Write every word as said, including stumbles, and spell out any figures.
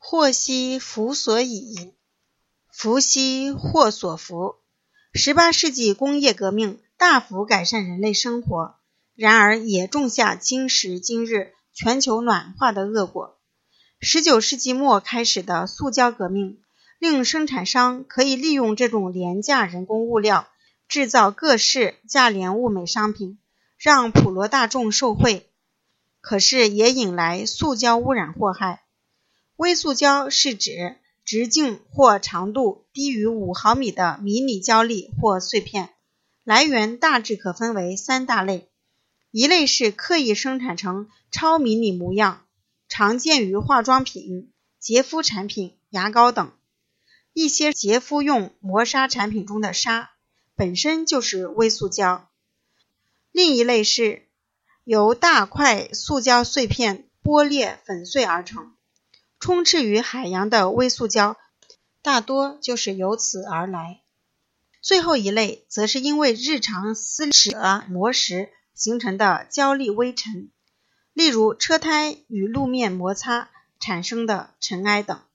祸兮福所倚，福兮祸所伏。十八世纪工业革命大幅改善人类生活，然而也种下今时今日全球暖化的恶果。十九世纪末开始的塑胶革命，令生产商可以利用这种廉价人工物料，制造各式价廉物美商品，让普罗大众受惠。可是也引来塑胶污染祸害。微塑胶是指直径或长度低于五毫米的迷你胶粒或碎片，来源大致可分为三大类。一类是刻意生产成超迷你模样，常见于化妆品、洁肤产品、牙膏等。一些洁肤用磨砂产品中的砂本身就是微塑胶。另一类是由大块塑胶碎片剥裂粉碎而成，充斥于海洋的微塑胶大多就是由此而来。最后一类则是因为日常撕扯磨蚀形成的胶粒微尘，例如车胎与路面摩擦产生的尘埃等。